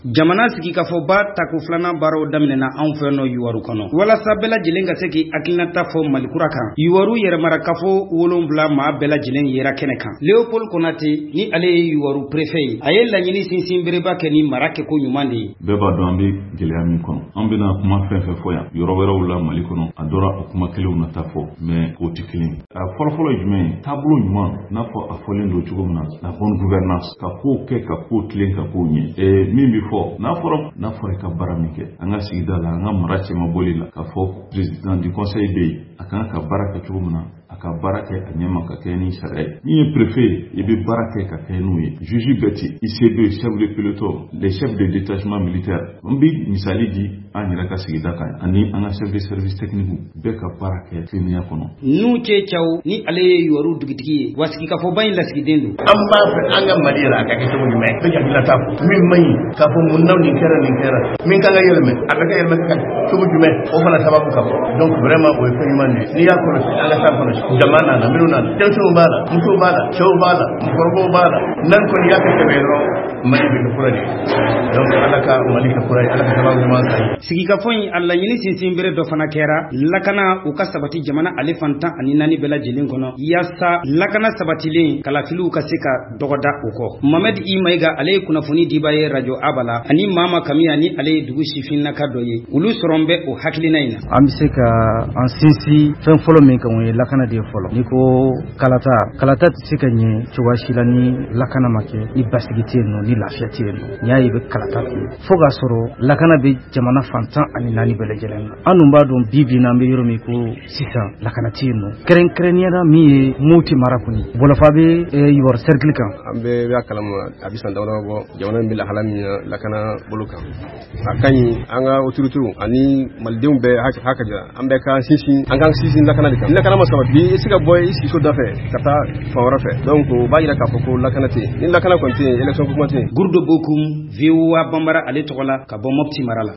Jamana sigi ka fɔ ba ta ko filanan baaraw daminɛna anw fɛ nɔ Yuwaru kɔnɔ. Walasa bɛɛ lajɛlen ka se k'i hakilinata fɔ Malikura kan. Yuwaru yɛrɛmarakafo 7 maa bɛɛ lajɛlen yera kɛnɛ kan. Léopold Konate ni ale ye Yuwaru préfet ye. A ye laɲini sinsin bereba kɛ ni mara kɛko ɲuman de ye. Bɛɛ b'a dɔn an bɛ gɛlɛya min kɔnɔ. An bɛna kuma fɛn fɛn fɔ yan. Yɔrɔ wɛrɛw la Mali kɔnɔ. A dɔra o kuma kelenw nata fɔ. Mais o tɛ kelen. Fɔlɔfɔlɔ ye jumɛn ye? Taabolo ɲuman n'a fɔ a fɔlen don cogo min na. La bonne gouvernance. Ka kow kɛ ka kow tilen ka kow ɲɛ. Min bɛ fɔ n'a fɔra ka baara min kɛ an ka sigida la an ka mara cɛma boli la ka fɔ président du conseil bɛ yen a kan ka baara kɛ cogo min na a ka baara kɛ a ɲɛma ka kɛ ni sariya ye. Min ye préfet i bɛ baara kɛ ka kɛ n'u ye. Juge bɛɛ ten ICB chef de peloton les chefs de détachement militaire an bɛ misali di an yɛrɛ ka sigida kan ani an ka chef de service technique bɛɛ ka baara kɛ tilennenya kɔnɔ. N'u cɛ Caw ni ale ye Yuwaru dugutigi ye wasigi ka fɔ ba in lasigiden don. An b'a fɛ an ka Mali yɛrɛ a ka kɛ cogo jumɛn bɛ hakilila ta min man ɲi k'a fɔ mun na nin kɛra min kan ka yɛlɛmɛ a bɛ ka yɛlɛmɛ ka cogo jumɛn o fana sababu ka bɔ. Donc vraiment o ye fɛn ɲuman de ye. N'i y'a kɔlɔsi an ka taa kɔlɔsi jama nana minnu nana denmisɛnw b'a la musow b'a la cɛw b'a la musokɔrɔbaw b'a la n'an kɔni y'a kɛ kɛmɛ dɔrɔn Mali bɛ kɛ kura de ye. Donc Ala ka Mali kɛ kura ye Ala ka sababu ɲuman k'a ye. Sigikafɔ in a laɲini sinsin bere dɔ fana kɛra lakana u ka sabati jamana ale fantan ani 4 bɛɛ lajɛlen kɔnɔ yaasa lakana sabatilen kalafiliw ka se ka dɔgɔda u kɔ. Mohamed I Maïga ale ye kunnafoni diba ye radio Abala ani Mama Kamiya ni ale ye dugu sifinnaka dɔ ye olu sɔrɔ bɛ o hakilina in na. An bɛ se ka an sinsin fɛn fɔlɔ min kan o ye lakana de ye fɔlɔ. Ni ko kalata tɛ se ka ɲɛ cogoya si la ni lakana ma kɛ ni basigi tɛ yen nɔ ni lafiya tɛ yen nɔ. N'i y'a ye i bɛ kalata kɛ fo k'a sɔrɔ lakana bɛ jamana fantan ani 4 bɛɛ lajɛlen na. An dun b'a dɔn bi na an bɛ yɔrɔ min ko sisan lakana tɛ yen nɔ. Kɛrɛnkɛrɛnniyala min ye Moti mara kɔni bɔlɔfa bɛ Yuwaru cercle kan. An bɛɛ b'a kalama a bɛ san damadɔ bɔ jamana in bɛ lahala min na lakana bolo kan. A ka ɲi an ka autorités ani malidenw bɛɛ haka jira an bɛɛ ka sinsin an kan sinsin lakana de kan. Ni lakana ma sabati i se ka bɔ i siso da fɛ ka taa fan wɛrɛ fɛ. Donc o b'a yira k'a fɔ ko lakana tɛ yen. Ni lakana kɔni tɛ yen élection ko kuma tɛ yen. Gurdo Bokum VOA Bambara ale tɔgɔ la ka bɔ Mopti mara la.